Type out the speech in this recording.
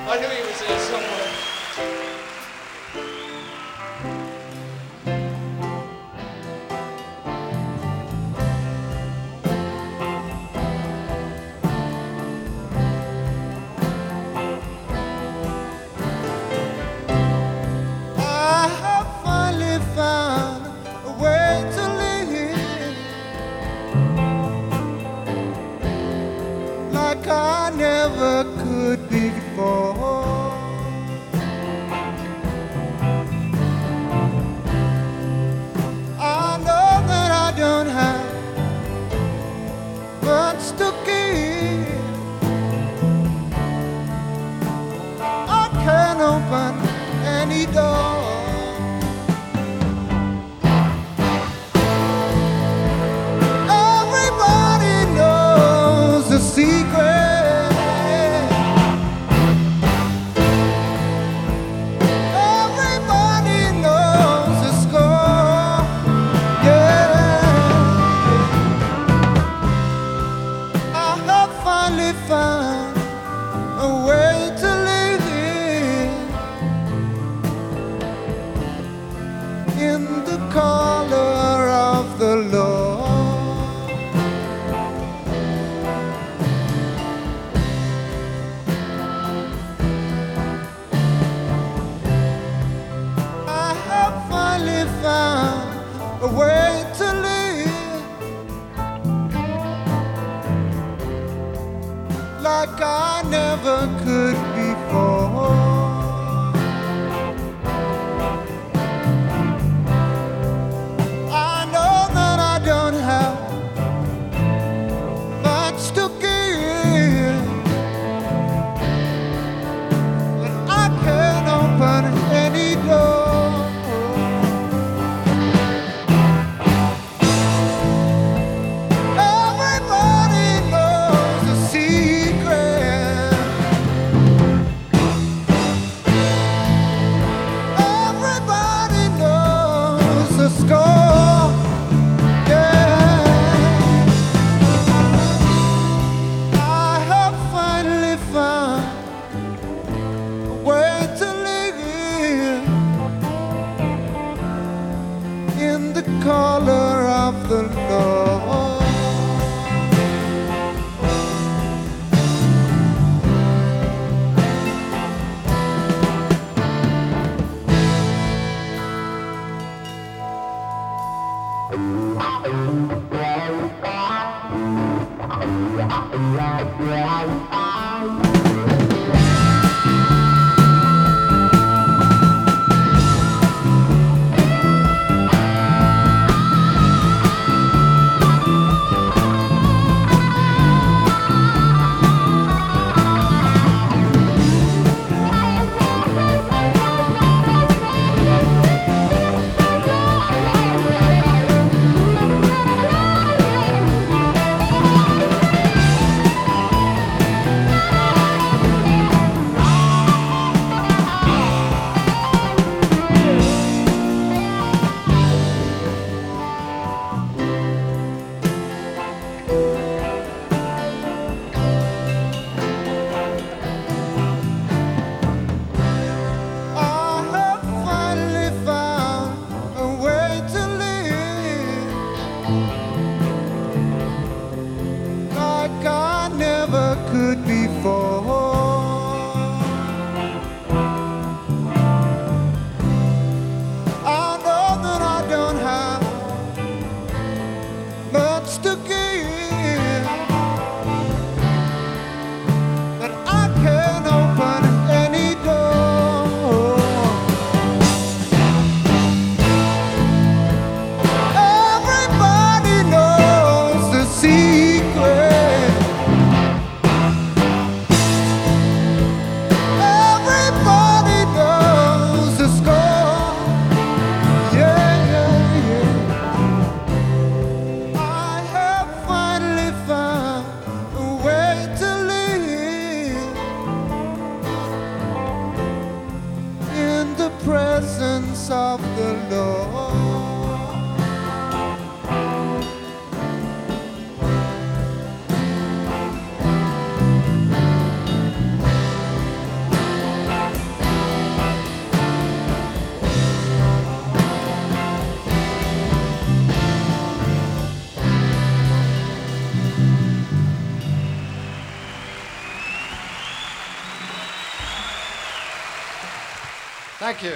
I knew he was there somewhere. I have finally found a way to live like I never could before. I know that I don't have much to give. I can't open any door. Everybody knows the secret. Everybody knows the score. Yeah, I have finally found a way to live in the color of the Lord. I have finally found a way to live like I never could before. I know that I don't have much to give, but I can open any door. Everybody knows the secret. Everybody knows the score. Yeah, I have finally found a way to live in the color of the Lord. I have finally found a way to live like I never could before. I know that I don't have much to give, but I can open any door. Everybody knows the secret. Everybody knows the score. Yeah, yeah, yeah. I have finally found a way to live in the presence of the Lord. Thank you.